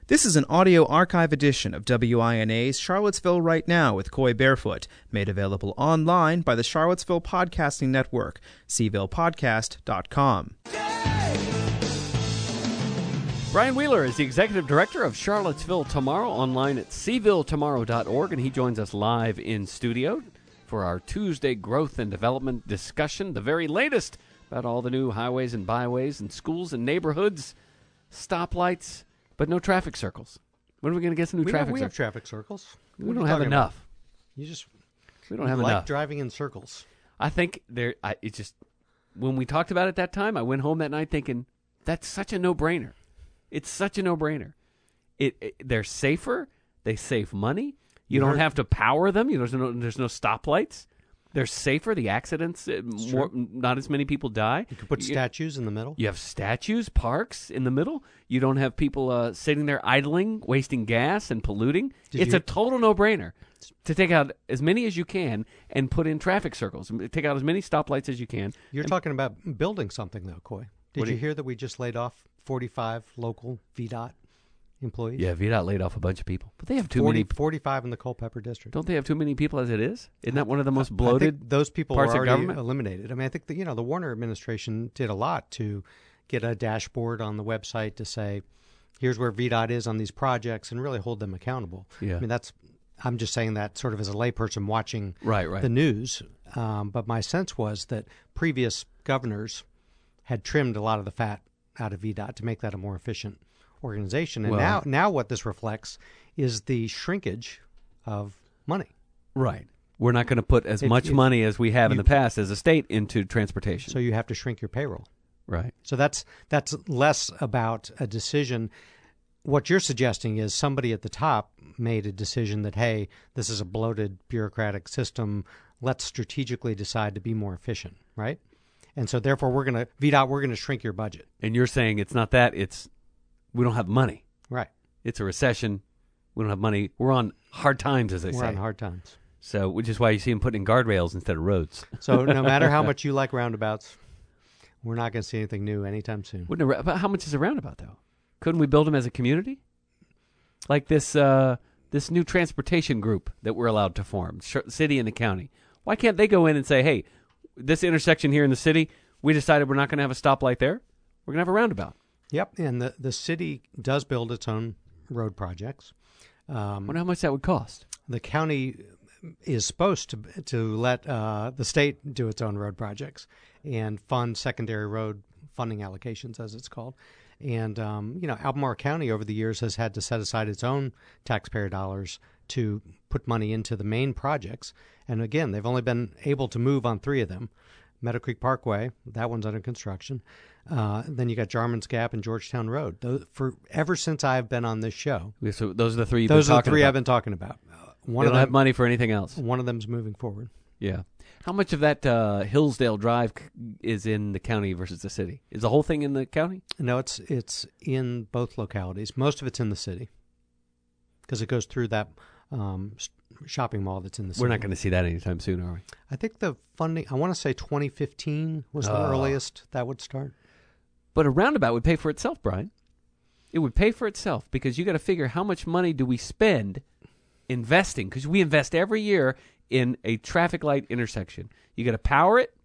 This is an audio archive edition of WINA's Charlottesville Right Now with Coy Barefoot, made available online by the Charlottesville Podcasting Network, cvillepodcast.com. Brian Wheeler is the Executive Director of Charlottesville Tomorrow, online at cvilletomorrow.org, and he joins us live in studio for our Tuesday Growth and Development discussion, the very latest about all the new highways and byways and schools and neighborhoods, stoplights, but no traffic circles. When are we going to get some new traffic circles? We have traffic circles. We don't have enough. We don't have like enough. Driving in circles. I think when we talked about it that time, I went home that night thinking, that's such a no-brainer. It's such a no-brainer. They're safer. They save money. You don't have to power them. There's no stoplights. They're safer. The accidents, not as many people die. You can put statues in the middle. You have statues, parks in the middle. You don't have people sitting there idling, wasting gas and polluting. It's a total no-brainer to take out as many as you can and put in traffic circles. Take out as many stoplights as you can. You're talking about building something, though, Coy. Did you hear that we just laid off 45 local VDOT employees? Yeah, VDOT laid off a bunch of people. But they have too many. 45 in the Culpeper district. Don't they have too many people as it is? Isn't that one of the most bloated I think those people parts are of already government? Eliminated. I mean, I think that, the Warner administration did a lot to get a dashboard on the website to say, here's where VDOT is on these projects and really hold them accountable. Yeah. I mean, I'm just saying that sort of as a layperson watching right. the news. But my sense was that previous governors had trimmed a lot of the fat out of VDOT to make that a more efficient organization. And now what this reflects is the shrinkage of money. Right. We're not going to put as much money as we have in the past as a state into transportation. So you have to shrink your payroll. Right. So that's less about a decision. What you're suggesting is somebody at the top made a decision that, hey, this is a bloated bureaucratic system. Let's strategically decide to be more efficient, right? And so therefore we're going to shrink your budget. And you're saying it's not that, it's we don't have money. Right. It's a recession. We don't have money. We're on hard times, as they say. We're on hard times. So, which is why you see them putting in guardrails instead of roads. So no matter how much you like roundabouts, we're not going to see anything new anytime soon. But how much is a roundabout, though? Couldn't we build them as a community? Like this new transportation group that we're allowed to form, city and the county. Why can't they go in and say, hey, this intersection here in the city, we decided we're not going to have a stoplight there. We're going to have a roundabout. Yep, and the city does build its own road projects. I wonder how much that would cost. The county is supposed to let the state do its own road projects and fund secondary road funding allocations, as it's called. And, Albemarle County over the years has had to set aside its own taxpayer dollars to put money into the main projects. And again, they've only been able to move on 3 of them. Meadow Creek Parkway, that one's under construction. Then you got Jarman's Gap and Georgetown Road. Ever since I've been on this show. So those are the 3 I've been talking about. They don't have money for anything else. One of them's moving forward. Yeah. How much of that Hillsdale Drive is in the county versus the city? Is the whole thing in the county? No, it's in both localities. Most of it's in the city because it goes through that shopping mall that's in the city. We're not going to see that anytime soon, are we? I think the funding, I want to say 2015 was the earliest that would start. But a roundabout would pay for itself, Brian. It would pay for itself because you got to figure how much money do we spend investing, because we invest every year in a traffic light intersection. You got to power it.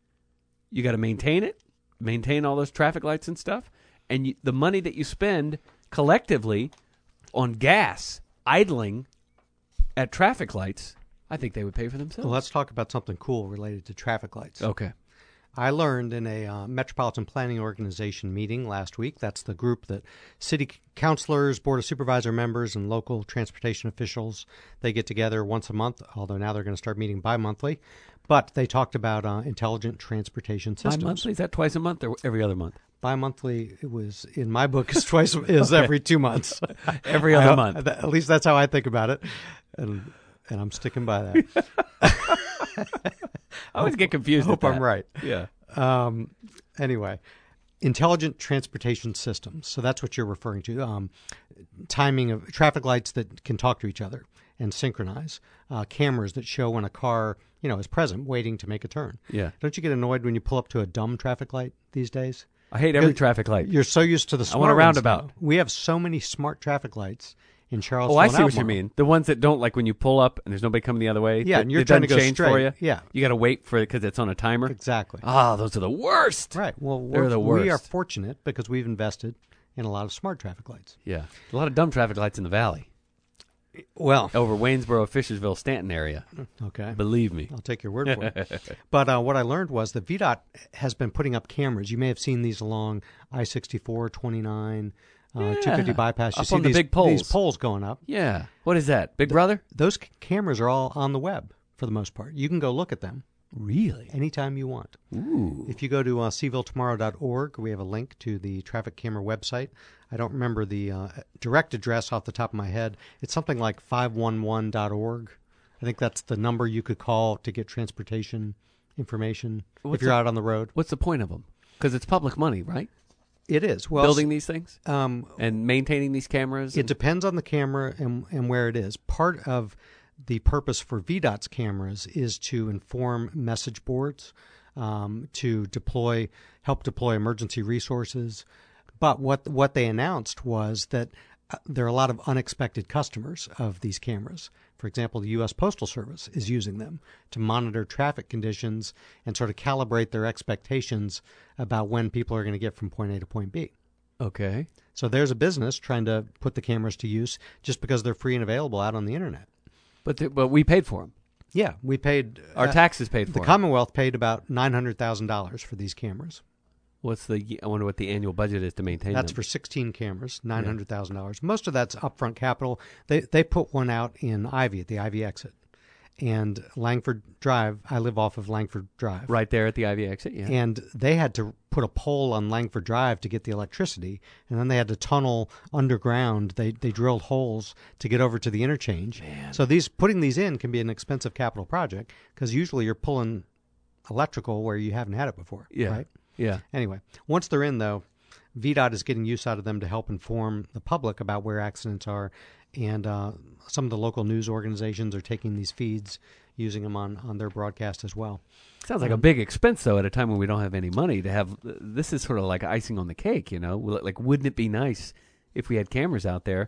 You got to maintain all those traffic lights and stuff. And the money that you spend collectively on gas idling at traffic lights, I think they would pay for themselves. Well, let's talk about something cool related to traffic lights. Okay. I learned in a Metropolitan Planning Organization meeting last week. That's the group that city councilors, board of supervisor members, and local transportation officials, they get together once a month, although now they're going to start meeting bi-monthly. But they talked about intelligent transportation systems. Bi-monthly? Is that twice a month or every other month? Bi-monthly, it was, in my book, is every 2 months. Every other month. At least that's how I think about it. And I'm sticking by that. I always get confused. I hope I'm right. Yeah. Anyway, intelligent transportation systems. So that's what you're referring to. Timing of traffic lights that can talk to each other and synchronize. Cameras that show when a car, is present, waiting to make a turn. Yeah. Don't you get annoyed when you pull up to a dumb traffic light these days? I hate every traffic light. You're so used to the smart want a ones roundabout. now. We have so many smart traffic lights in Charlottesville. Oh, I and see what you Albemarle. mean. The ones that don't, like when you pull up and there's nobody coming the other way. Yeah, that and you're it trying to doesn't go change straight. for you. Yeah. You got to wait for it because it's on a timer. Exactly. Ah, those are the worst. Right. Well, They're the worst. we are fortunate because we've invested in a lot of smart traffic lights. Yeah, a lot of dumb traffic lights in the valley Well, over Waynesboro, Fishersville, Stanton area. okay. Believe me. I'll take your word for it. But what I learned was that VDOT has been putting up cameras. You may have seen these along I-64, 29, 250 bypass. You Up see on the these, big poles. These poles going up. Yeah. What is that? Big Brother? Those cameras are all on the web for the most part. You can go look at them Really? anytime you want. Ooh. If you go to CVilleTomorrow.org, we have a link to the traffic camera website. I don't remember the direct address off the top of my head. It's something like 511.org. I think that's the number you could call to get transportation information if you're out on the road. What's the point of them? Because it's public money, right? It is. Well, Building these things um, and maintaining these cameras. it depends on the camera and where it is. Part of the purpose for VDOT's cameras is to inform message boards, to help deploy emergency resources. But what they announced was that there are a lot of unexpected customers of these cameras. For example, the U.S. Postal Service is using them to monitor traffic conditions and sort of calibrate their expectations about when people are going to get from point A to point B. Okay. So there's a business trying to put the cameras to use just because they're free and available out on the internet. But we paid for them. Yeah, we paid Our taxes paid for the them. Commonwealth paid about $900,000 for these cameras. I wonder what the annual budget is to maintain That's them. for 16 cameras, $900,000. Most of that's upfront capital. They put one out in Ivy at the Ivy exit, and Langford Drive. I live off of Langford Drive, Right there at the Ivy exit, yeah. and they had to put a pole on Langford Drive to get the electricity, and then they had to tunnel underground. They drilled holes to get over to the interchange. Man. So putting these in can be an expensive capital project because usually you're pulling electrical where you haven't had it before. Yeah. Right? Yeah. Anyway, once they're in, though, VDOT is getting use out of them to help inform the public about where accidents are, and some of the local news organizations are taking these feeds, using them on their broadcast as well. Sounds like a big expense, though, at a time when we don't have any money to have. This is sort of like icing on the cake, you know? Like, wouldn't it be nice if we had cameras out there?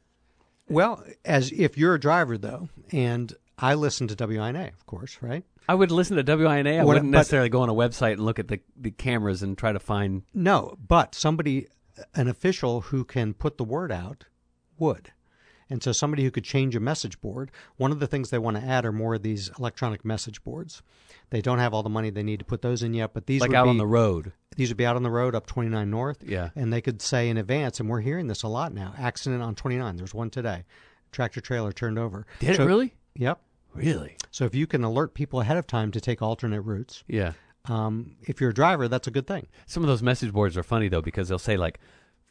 Well, as if you're a driver, though, and I listen to WINA, of course, right? I would listen to WINA. I What- wouldn't but- necessarily go on a website and look at the cameras and try to find. No, but an official who can put the word out would. And so somebody who could change a message board. One of the things they want to add are more of these electronic message boards. They don't have all the money they need to put those in yet, but these Like would out be, on the road. These would be out on the road up 29 North. Yeah. And they could say in advance, and we're hearing this a lot now, accident on 29. There's one today. Tractor trailer turned over. Did it really? Yep. Really? So if you can alert people ahead of time to take alternate routes, Yeah. if you're a driver, that's a good thing. Some of those message boards are funny, though, because they'll say, like,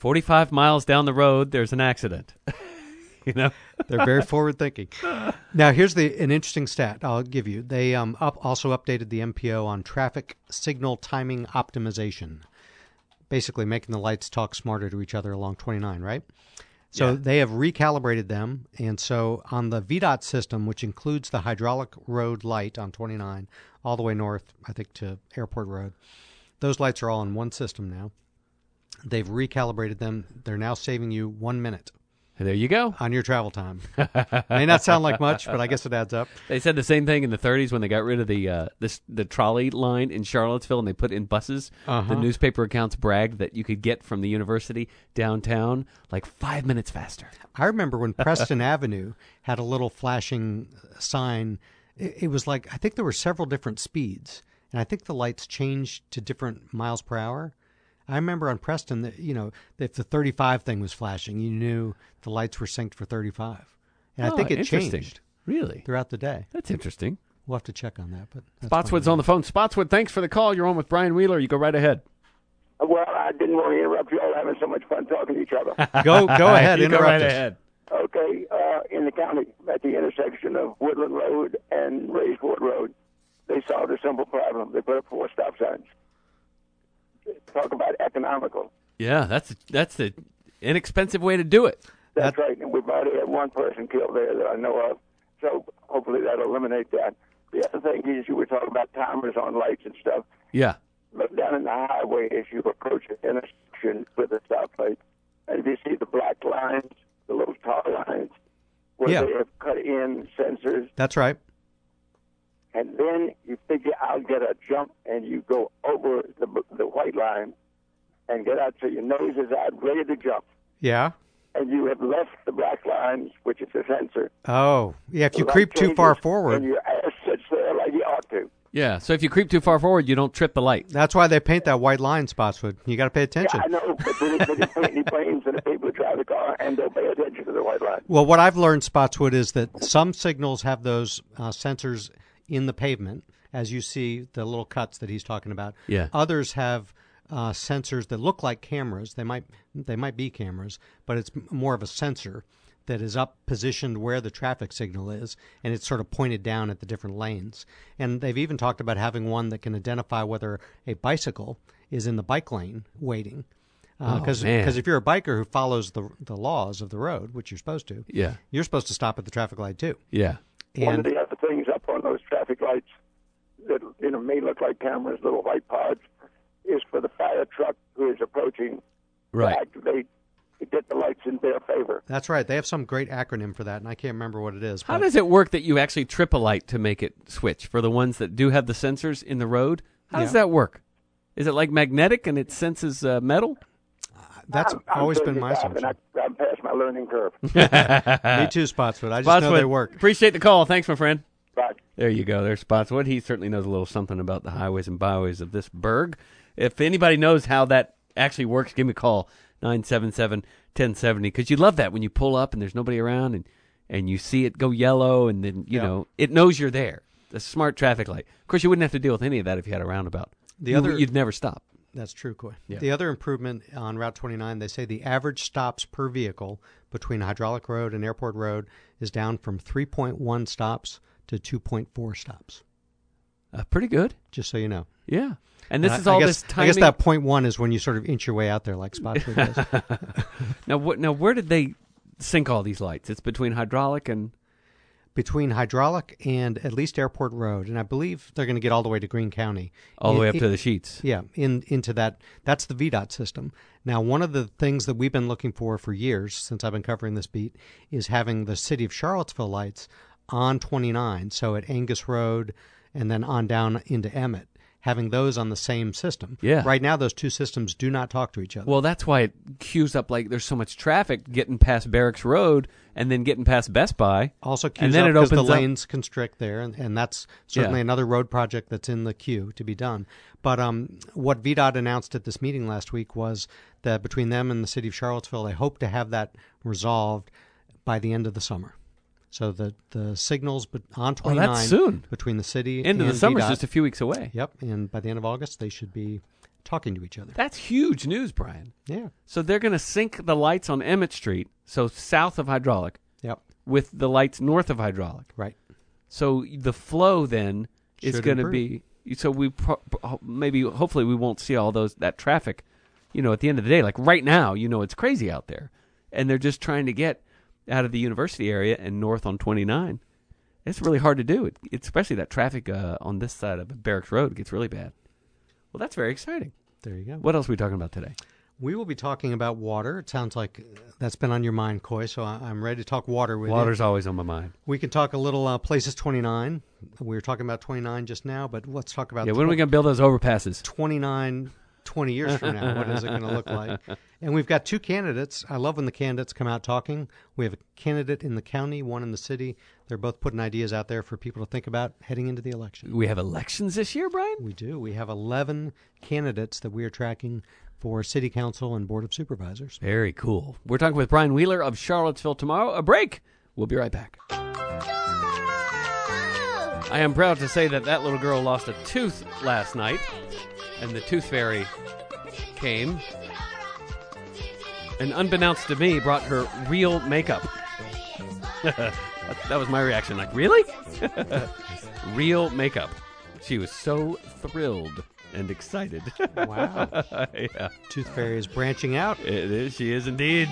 45 miles down the road, there's an accident. You know? They're very forward thinking. Now, here's an interesting stat I'll give you. They also updated the MPO on traffic signal timing optimization, basically making the lights talk smarter to each other along 29, right? So Yeah. they have recalibrated them. And so on the VDOT system, which includes the hydraulic road light on 29, all the way north, I think, to Airport Road, those lights are all in one system now. They've recalibrated them. They're now saving you 1 minute There you go. on your travel time. May not sound like much, but I guess it adds up. They said the same thing in the 30s when they got rid of the trolley line in Charlottesville and they put in buses. Uh-huh. The newspaper accounts bragged that you could get from the university downtown like 5 minutes faster. I remember when Preston Avenue had a little flashing sign. It was like, I think there were several different speeds, and I think the lights changed to different miles per hour. I remember on Preston that, if the 35 thing was flashing, you knew the lights were synced for 35. And I think it interesting. changed Really? throughout the day. That's interesting. We'll have to check on that. But that's Spotswood's fine. on the phone. Spotswood, thanks for the call. You're on with Brian Wheeler. You go right ahead. Well, I didn't want to interrupt you all having so much fun talking to each other. Go ahead, You interrupt go right us. ahead. Okay, in the county, at the intersection of Woodland Road and Raysport Road, they solved a simple problem. They put up 4 stop signs. Talk about economical. Yeah, that's the inexpensive way to do it. That's right, and we've already had 1 person killed there that I know of, so hopefully that'll eliminate that. The other thing is you were talking about timers on lights and stuff. Yeah. look down in the highway as you approach an intersection with a stoplight, and if you see the black lines, the little tar lines, where Yeah. they have cut in sensors, That's right. and then you figure I'll get a jump, and you go over the white line and get out so your nose is out, ready to jump, Yeah. and you have left the black lines, which is the sensor. Oh, yeah. If you The light creep too far changes, forward, and your ass sits there like you ought to. Yeah, so if you creep too far forward, you don't trip the light. that's why they paint that white line, Spotswood. You got to pay attention. Yeah, I know, but they didn't paint any planes and the people who drive the car, and they'll pay attention to the white line. Well, what I've learned, Spotswood, is that some signals have those sensors in the pavement, as you see the little cuts that he's talking about. Yeah. Others have sensors that look like cameras. They might be cameras, but it's more of a sensor that is up positioned where the traffic signal is, and it's sort of pointed down at the different lanes. And they've even talked about having one that can identify whether a bicycle is in the bike lane waiting. Because man. if you're a biker who follows the laws of the road, which you're supposed to, Yeah. you're supposed to stop at the traffic light too. Yeah. One of And the other things up on those traffic lights that may look like cameras, little white pods, is for the fire truck who is approaching Right. to activate to get the lights in their favor. that's right. They have some great acronym for that, and I can't remember what it is. How but does it work that you actually trip a light to make it switch for the ones that do have the sensors in the road? How does Yeah. that work? Is it like magnetic and it senses metal? That's I'm always been my 35, assumption. and I'm past my learning curve. Me too, Spotswood. I just know Spotswood, they work. appreciate the call. Thanks, my friend. But There you go. There's Spotswood. He certainly knows a little something about the highways and byways of this burg. If anybody knows how that actually works, give me a call, 977-1070, because you love that when you pull up and there's nobody around and you see it go yellow and then, you Yeah. know, it knows you're there. The smart traffic light. Of course, you wouldn't have to deal with any of that if you had a roundabout. You'd never stop. That's true, Coy. Yeah. The other improvement on Route 29, they say the average stops per vehicle between Hydraulic Road and Airport Road is down from 3.1 stops to 2.4 stops. Pretty good. Just so you know. Yeah. And this And is I all guess, this timing. I guess that 0.1 is when you sort of inch your way out there like Spotswood does. Now, where did they sink all these lights? It's between Hydraulic and... Between Hydraulic and at least Airport Road, and I believe they're going to get all the way to Greene County. all the way up to the sheets. Yeah, into that. That's the VDOT system. Now, one of the things that we've been looking for years, since I've been covering this beat, is having the city of Charlottesville lights on 29, so at Angus Road and then on down into Emmett, having those on the same system. Yeah. Right now, those two systems do not talk to each other. Well, that's why it queues up like there's so much traffic getting past Barracks Road and then getting past Best Buy. Also and queues then up it because the opens up- lanes constrict there, and that's certainly Yeah. another road project that's in the queue to be done. But what VDOT announced at this meeting last week was that between them and the city of Charlottesville, they hope to have that resolved by the end of the summer. So the signals on 29 soon. between the city End of and the summer's VDOT, just a few weeks away. Yep, and by the end of August, they should be talking to each other. That's huge news, Brian. Yeah, So they're going to sync the lights on Emmett Street, so south of Hydraulic, yep, with the lights north of Hydraulic. right. So the flow then is Should going to improve. be. So we hopefully we won't see all that traffic. You know, at the end of the day, like right now, you know, it's crazy out there, and they're just trying to get out of the university area and north on 29. It's really hard to do. It's especially that traffic on this side of Barracks Road gets really bad. Well, that's very exciting. There you go. What else are we talking about today? We will be talking about water. It sounds like that's been on your mind, Coy, so I'm ready to talk water with you. Water's always on my mind. We can talk a little Places 29. We were talking about 29 just now, but let's talk about Yeah, when are we going to build those overpasses? 29 20 years from now. What is it going to look like? And we've got two candidates. I love when the candidates come out talking. We have a candidate in the county, one in the city. They're both putting ideas out there for people to think about heading into the election. We have elections this year, Brian? We do. We have 11 candidates that we are tracking for City Council and Board of Supervisors. Very cool. We're talking with Brian Wheeler of Charlottesville tomorrow. A break. We'll be right back. I am proud to say that little girl lost a tooth last night, and the tooth fairy came and, unbeknownst to me, brought her real makeup. That was my reaction. Like, really? Real makeup. She was so thrilled and excited. Wow. Yeah. Tooth Fairy is branching out. It is. She is indeed.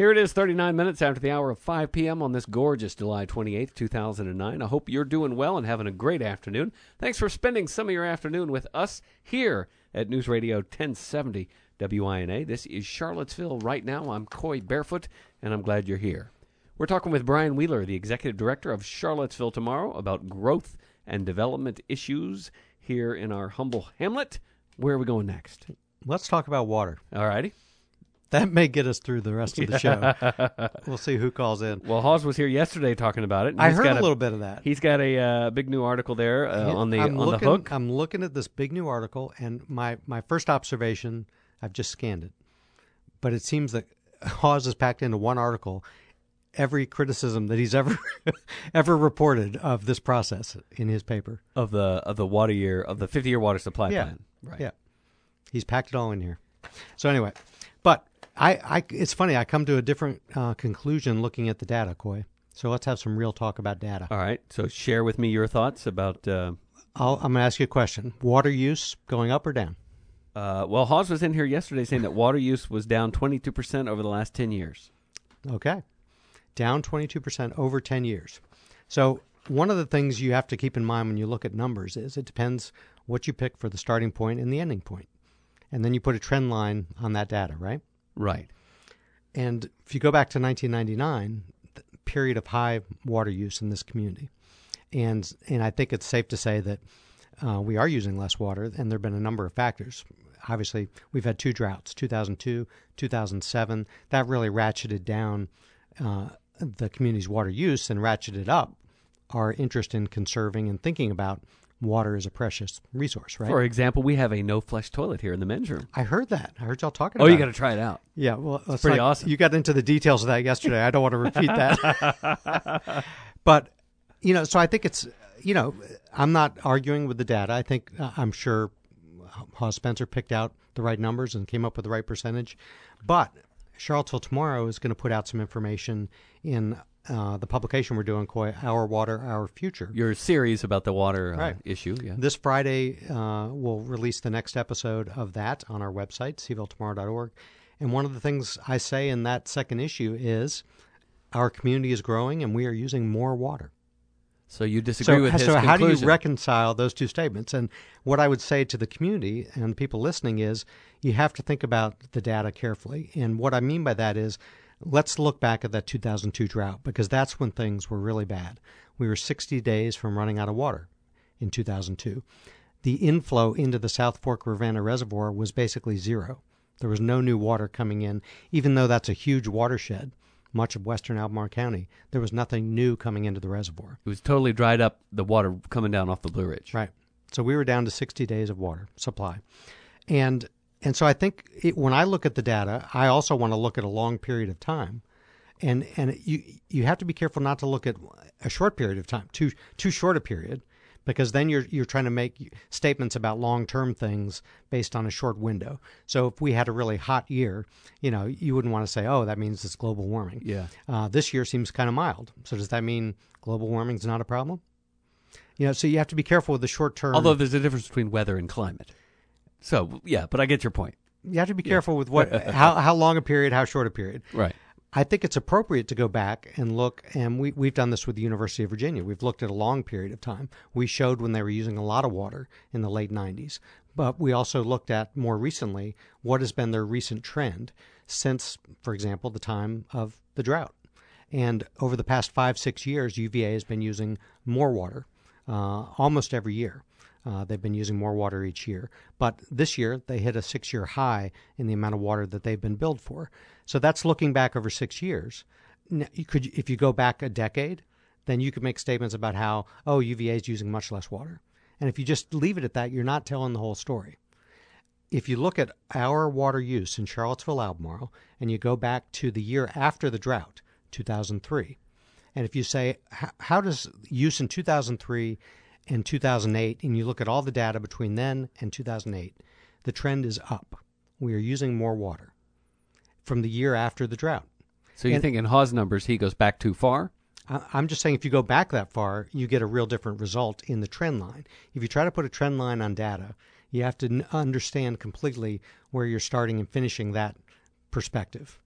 Here it is, 39 minutes after the hour of 5 p.m. on this gorgeous July 28th, 2009. I hope you're doing well and having a great afternoon. Thanks for spending some of your afternoon with us here at News Radio 1070 WINA. This is Charlottesville Right Now. I'm Coy Barefoot, and I'm glad you're here. We're talking with Brian Wheeler, the Executive Director of Charlottesville Tomorrow, about growth and development issues here in our humble hamlet. Where are we going next? Let's talk about water. All righty. That may get us through the rest of the show. We'll see who calls in. Well, Hawes was here yesterday talking about it. I heard a little bit of that. He's got a big new article there on the hook. I'm looking at this big new article, and my first observation, I've just scanned it, but it seems that Hawes has packed into one article every criticism that he's ever reported of this process in his paper of the 50-year water supply plan. Right. Yeah, he's packed it all in here. So anyway, but it's funny. I come to a different conclusion looking at the data, Coy. So let's have some real talk about data. All right. So share with me your thoughts about. I'm going to ask you a question. Water use going up or down? Well, Hawes was in here yesterday saying that water use was down 22% over the last 10 years. Okay. Down 22% over 10 years. So one of the things you have to keep in mind when you look at numbers is it depends what you pick for the starting point and the ending point. And then you put a trend line on that data, right? Right. And if you go back to 1999, the period of high water use in this community. And I think it's safe to say that we are using less water, and there have been a number of factors. Obviously, we've had two droughts, 2002, 2007. That really ratcheted down the community's water use and ratcheted up our interest in conserving and thinking about water as a precious resource, right? For example, we have a no-flush toilet here in the men's room. I heard that. I heard y'all talking about it. Oh, you got to try it out. Yeah, well, it's pretty awesome. You got into the details of that yesterday. I don't want to repeat that. But, so I think it's, I'm not arguing with the data. I think, I'm sure Hawes Spencer picked out the right numbers and came up with the right percentage. But Charlottesville Tomorrow is going to put out some information in the publication we're doing, Coy, Our Water, Our Future. Your series about the water right. issue. Yeah. This Friday, we'll release the next episode of that on our website, cvilletomorrow.org. And one of the things I say in that second issue is our community is growing and we are using more water. So you disagree with his conclusion. So how do you reconcile those two statements? And what I would say to the community and people listening is you have to think about the data carefully. And what I mean by that is let's look back at that 2002 drought, because that's when things were really bad. We were 60 days from running out of water in 2002. The inflow into the South Fork Ravenna Reservoir was basically zero. There was no new water coming in, even though that's a huge watershed. Much of western Albemarle County, there was nothing new coming into the reservoir. It was totally dried up, the water coming down off the Blue Ridge. Right. So we were down to 60 days of water supply. And so I think when I look at the data, I also want to look at a long period of time. And you have to be careful not to look at a short period of time, too short a period, because then you're trying to make statements about long-term things based on a short window. So if we had a really hot year, you wouldn't want to say, oh, that means it's global warming. Yeah. This year seems kind of mild. So does that mean global warming is not a problem? So you have to be careful with the short term. Although there's a difference between weather and climate. So, yeah, but I get your point. You have to be careful with how long a period, how short a period. Right. I think it's appropriate to go back and look, and we've done this with the University of Virginia. We've looked at a long period of time. We showed when they were using a lot of water in the late 90s. But we also looked at more recently what has been their recent trend since, for example, the time of the drought. And over the past 5-6 years, UVA has been using more water almost every year. They've been using more water each year. But this year, they hit a 6-year high in the amount of water that they've been billed for. So that's looking back over 6 years. Now, if you go back a decade, then you could make statements about how, UVA is using much less water. And if you just leave it at that, you're not telling the whole story. If you look at our water use in Charlottesville, Albemarle, and you go back to the year after the drought, 2003, and if you say, how does use in 2003 and 2008, and you look at all the data between then and 2008, the trend is up. We are using more water from the year after the drought. So you think in Hawes' numbers he goes back too far? I'm just saying if you go back that far, you get a real different result in the trend line. If you try to put a trend line on data, you have to understand completely where you're starting and finishing that perspective.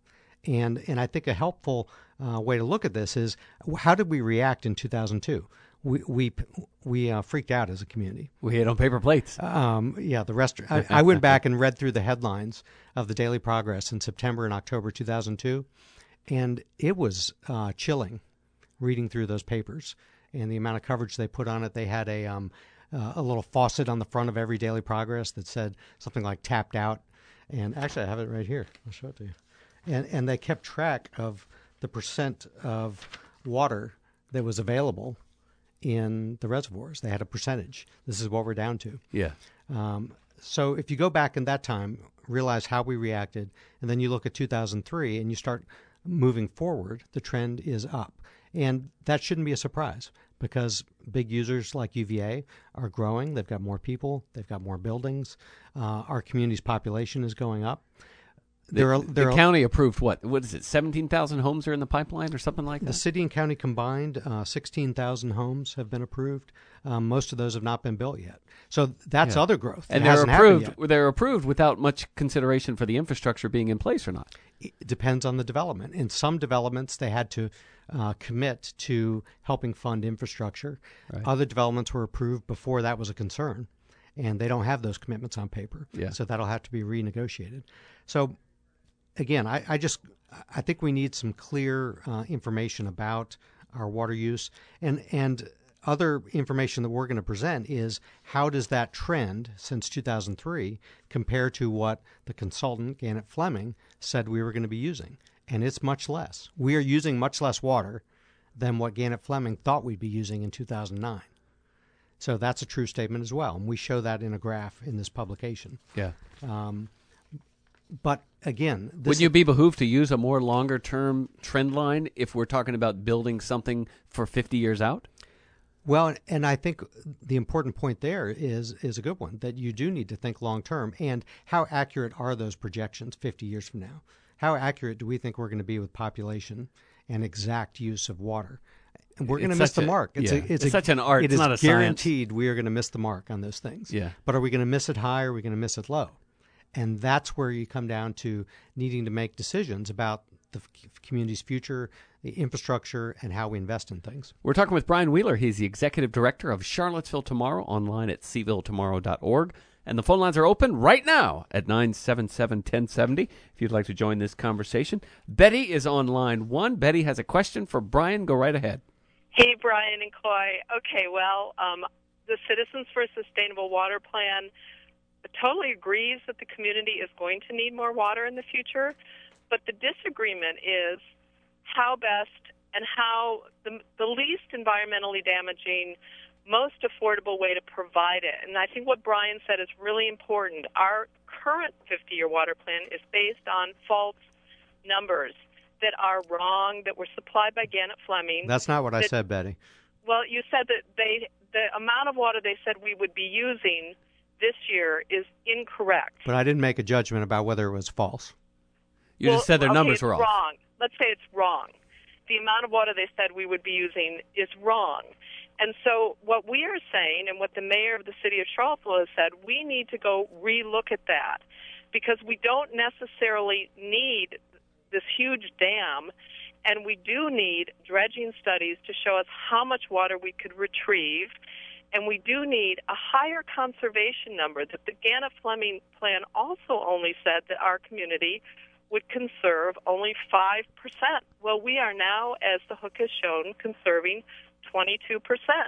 And I think a helpful way to look at this is, how did we react in 2002? We freaked out as a community. We ate on paper plates. The rest. I went back and read through the headlines of the Daily Progress in September and October 2002, and it was chilling reading through those papers and the amount of coverage they put on it. They had a little faucet on the front of every Daily Progress that said something like "tapped out," and actually I have it right here. I'll show it to you. And they kept track of the percent of water that was available in the reservoirs. They had a percentage. This is what we're down to. Yeah. So if you go back in that time, realize how we reacted, and then you look at 2003 and you start moving forward, the trend is up. And that shouldn't be a surprise, because big users like UVA are growing. They've got more people. They've got more buildings. Our community's population is going up. The county approved what is it? 17,000 homes are in the pipeline, or something like that. The city and county combined, 16,000 homes have been approved. Most of those have not been built yet. So that's other growth. And they're approved. They're approved without much consideration for the infrastructure being in place or not. It depends on the development. In some developments, they had to commit to helping fund infrastructure. Right. Other developments were approved before that was a concern, and they don't have those commitments on paper. Yeah. So that'll have to be renegotiated. So again, I think we need some clear information about our water use, and other information that we're going to present is, how does that trend since 2003 compare to what the consultant Gannett Fleming said we were going to be using? And it's much less. We are using much less water than what Gannett Fleming thought we'd be using in 2009. So that's a true statement as well, and we show that in a graph in this publication. Yeah. But again, would you be behooved to use a more longer-term trend line if we're talking about building something for 50 years out? Well, and I think the important point there is a good one, that you do need to think long-term. And how accurate are those projections 50 years from now? How accurate do we think we're going to be with population and exact use of water? And we're going to miss the mark. It's such an art. It it's not a is guaranteed we are going to miss the mark on those things. Yeah. But are we going to miss it high, or are we going to miss it low? And that's where you come down to needing to make decisions about the community's future, the infrastructure, and how we invest in things. We're talking with Brian Wheeler. He's the executive director of Charlottesville Tomorrow, online at cvilletomorrow.org. And the phone lines are open right now at 977-1070 if you'd like to join this conversation. Betty is on line 1. Betty has a question for Brian. Go right ahead. Hey, Brian and Coy. Okay, well, the Citizens for a Sustainable Water Plan totally agrees that the community is going to need more water in the future, but the disagreement is how best and how the least environmentally damaging, most affordable way to provide it. And I think what Brian said is really important. Our current 50-year water plan is based on false numbers that are wrong, that were supplied by Gannett Fleming. That's not what I said, Betty. Well, you said that the amount of water they said we would be using this year is incorrect. But I didn't make a judgment about whether it was false. You just said their numbers were off. Wrong. Let's say it's wrong. The amount of water they said we would be using is wrong. And so what we are saying, and what the mayor of the city of Charlottesville has said, we need to go relook at that, because we don't necessarily need this huge dam, and we do need dredging studies to show us how much water we could retrieve. And we do need a higher conservation number. That the Gannett Fleming plan also only said that our community would conserve only 5%. Well, we are now, as the Hook has shown, conserving 22%.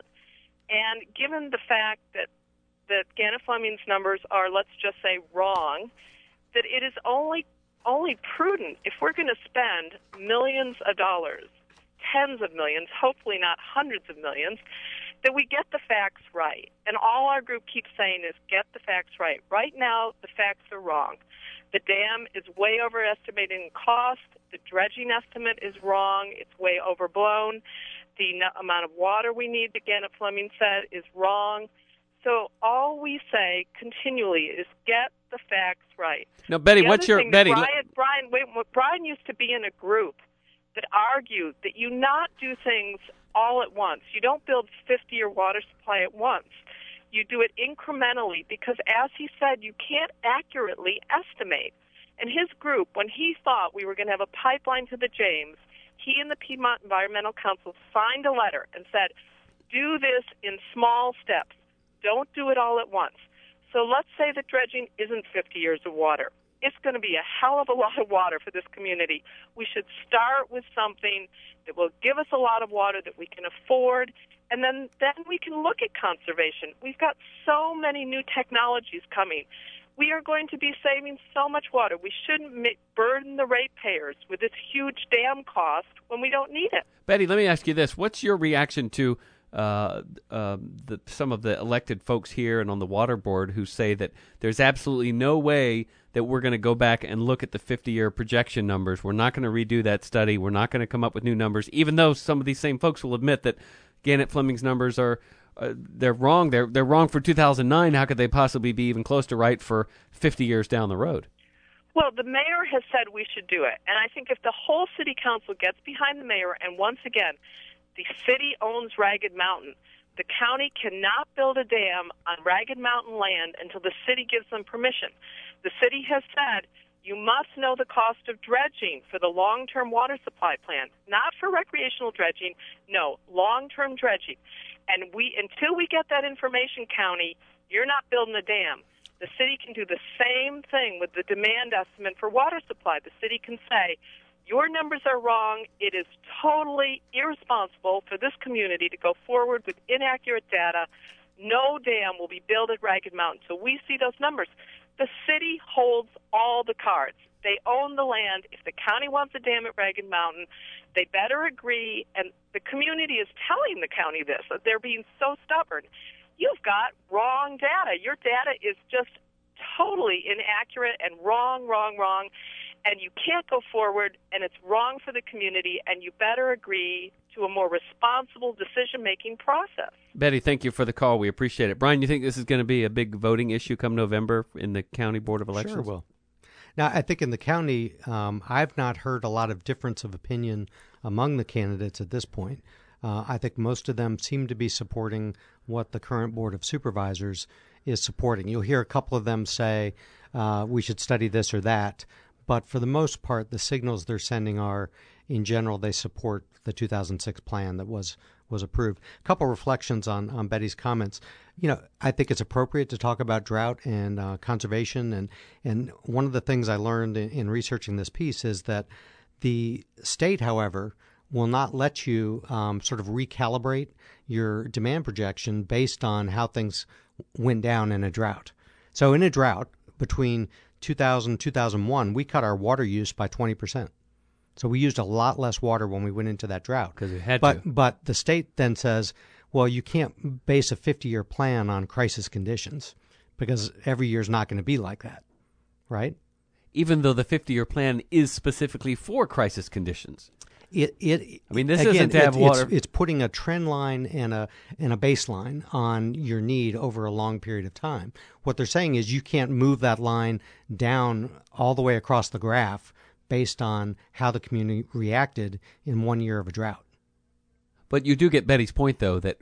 And given the fact that Gannett Fleming's numbers are, let's just say, wrong, that it is only prudent, if we're going to spend millions of dollars, tens of millions, hopefully not hundreds of millions, that we get the facts right. And all our group keeps saying is, get the facts right. Right now, the facts are wrong. The dam is way overestimated in cost. The dredging estimate is wrong. It's way overblown. The amount of water we need, that Gannett Fleming said, is wrong. So all we say continually is, get the facts right. Now, Betty, what's your... Betty, Brian used to be in a group that argued that you not do things all at once. You don't build 50-year water supply at once. You do it incrementally, because, as he said, you can't accurately estimate. And his group, when he thought we were going to have a pipeline to the James, he and the Piedmont Environmental Council signed a letter and said, do this in small steps. Don't do it all at once. So let's say that dredging isn't 50 years of water. It's going to be a hell of a lot of water for this community. We should start with something that will give us a lot of water that we can afford, and then we can look at conservation. We've got so many new technologies coming. We are going to be saving so much water. We shouldn't burden the ratepayers with this huge dam cost when we don't need it. Betty, let me ask you this. What's your reaction to some of the elected folks here and on the water board who say that there's absolutely no way that we're going to go back and look at the 50-year projection numbers? We're not going to redo that study. We're not going to come up with new numbers, even though some of these same folks will admit that Gannett Fleming's numbers are they're wrong. They're wrong for 2009. How could they possibly be even close to right for 50 years down the road? Well, the mayor has said we should do it. And I think if the whole city council gets behind the mayor, and once again, the city owns Ragged Mountain, the county cannot build a dam on Ragged Mountain land until the city gives them permission. The city has said you must know the cost of dredging for the long-term water supply plan, not for recreational dredging, no, long-term dredging. And until we get that information, county, you're not building a dam. The city can do the same thing with the demand estimate for water supply. The city can say, your numbers are wrong. It is totally irresponsible for this community to go forward with inaccurate data. No dam will be built at Ragged Mountain. So we see those numbers. The city holds all the cards. They own the land. If the county wants a dam at Ragged Mountain, they better agree. And the community is telling the county this. They're being so stubborn. You've got wrong data. Your data is just totally inaccurate and wrong. And you can't go forward, and it's wrong for the community, and you better agree to a more responsible decision-making process. Betty, thank you for the call. We appreciate it. Brian, you think this is going to be a big voting issue come November in the County Board of Elections? Sure will. Now, I think in the county, I've not heard a lot of difference of opinion among the candidates at this point. I think most of them seem to be supporting what the current Board of Supervisors is supporting. You'll hear a couple of them say, we should study this or that. But for the most part, the signals they're sending are, in general, they support the 2006 plan that was approved. A couple reflections on Betty's comments. I think it's appropriate to talk about drought and conservation. And one of the things I learned in researching this piece is that the state, however, will not let you sort of recalibrate your demand projection based on how things went down in a drought. So in a drought, between 2000 and 2001, we cut our water use by 20%. So we used a lot less water when we went into that drought. Because it had to. But the state then says, well, you can't base a 50-year plan on crisis conditions because every year is not going to be like that, right? Even though the 50-year plan is specifically for crisis conditions. This isn't to have water. It's putting a trend line and a baseline on your need over a long period of time. What they're saying is you can't move that line down all the way across the graph based on how the community reacted in 1 year of a drought. But you do get Betty's point, though, that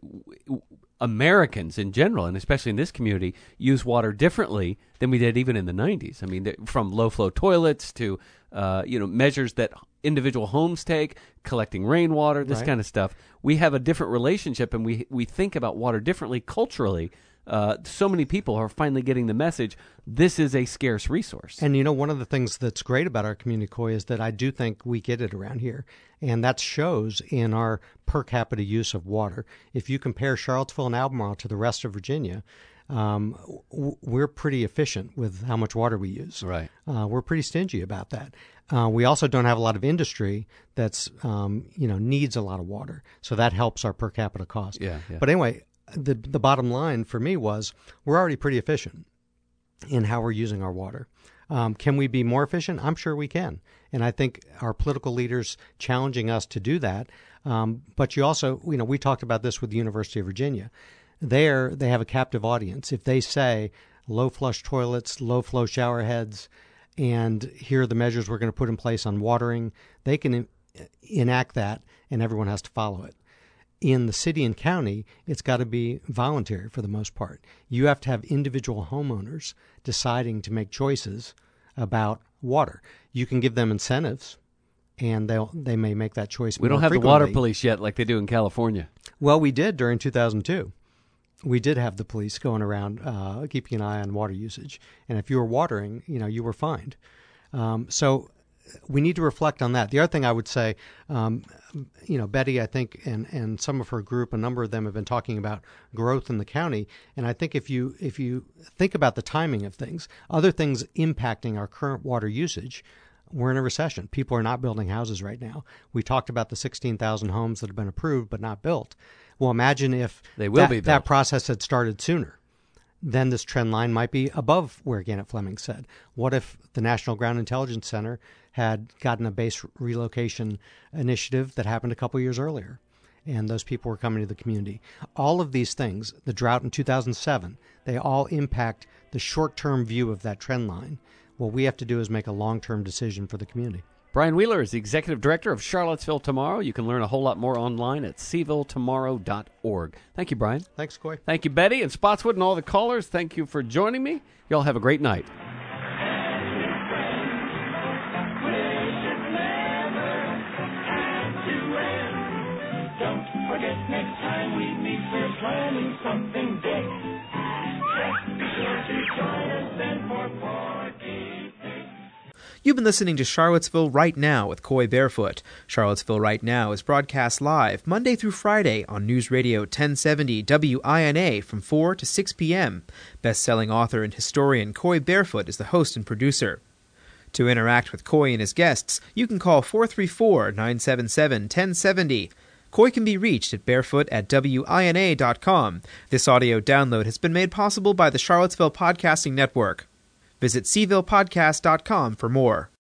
Americans in general, and especially in this community, use water differently than we did even in the 90s. I mean, from low-flow toilets to measures that individual homes take, collecting rainwater, this kind of stuff. We have a different relationship, and we think about water differently culturally. So many people are finally getting the message, this is a scarce resource. And, one of the things that's great about our community, Coy, is that I do think we get it around here. And that shows in our per capita use of water. If you compare Charlottesville and Albemarle to the rest of Virginia, we're pretty efficient with how much water we use. Right. We're pretty stingy about that. We also don't have a lot of industry that's, needs a lot of water. So that helps our per capita cost. Yeah. But anyway, the bottom line for me was we're already pretty efficient in how we're using our water. Can we be more efficient? I'm sure we can. And I think our political leaders challenging us to do that. But you also, we talked about this with the University of Virginia. There, they have a captive audience. If they say low flush toilets, low flow shower heads, and here are the measures we're going to put in place on watering, they can enact that and everyone has to follow it. In the city and county, it's got to be voluntary for the most part. You have to have individual homeowners deciding to make choices about water. You can give them incentives, and they may make that choice. We don't more have the frequently. water police yet like they do in California. Well, we did during 2002. We did have the police going around keeping an eye on water usage, and if you were watering, you were fined. So we need to reflect on that. The other thing I would say, Betty, I think, and some of her group, a number of them have been talking about growth in the county. And I think if you think about the timing of things, other things impacting our current water usage, we're in a recession. People are not building houses right now. We talked about the 16,000 homes that have been approved but not built. Well, imagine if They will be built. that process had started sooner. Then this trend line might be above where Gannett Fleming said. What if the National Ground Intelligence Center had gotten a base relocation initiative that happened a couple years earlier, and those people were coming to the community? All of these things, the drought in 2007, they all impact the short-term view of that trend line. What we have to do is make a long-term decision for the community. Brian Wheeler is the Executive Director of Charlottesville Tomorrow. You can learn a whole lot more online at cvilletomorrow.org. Thank you, Brian. Thanks, Coy. Thank you, Betty and Spotswood and all the callers. Thank you for joining me. Y'all have a great night. Don't forget, next time we meet, we're planning something big. Be sure to join us then for Porky Pig. You've been listening to Charlottesville Right Now with Coy Barefoot. Charlottesville Right Now is broadcast live Monday through Friday on News Radio 1070 WINA from 4 to 6 p.m. Best-selling author and historian Coy Barefoot is the host and producer. To interact with Coy and his guests, you can call 434-977-1070. Coy can be reached at barefoot@wina.com. This audio download has been made possible by the Charlottesville Podcasting Network. Visit cvillepodcast.com for more.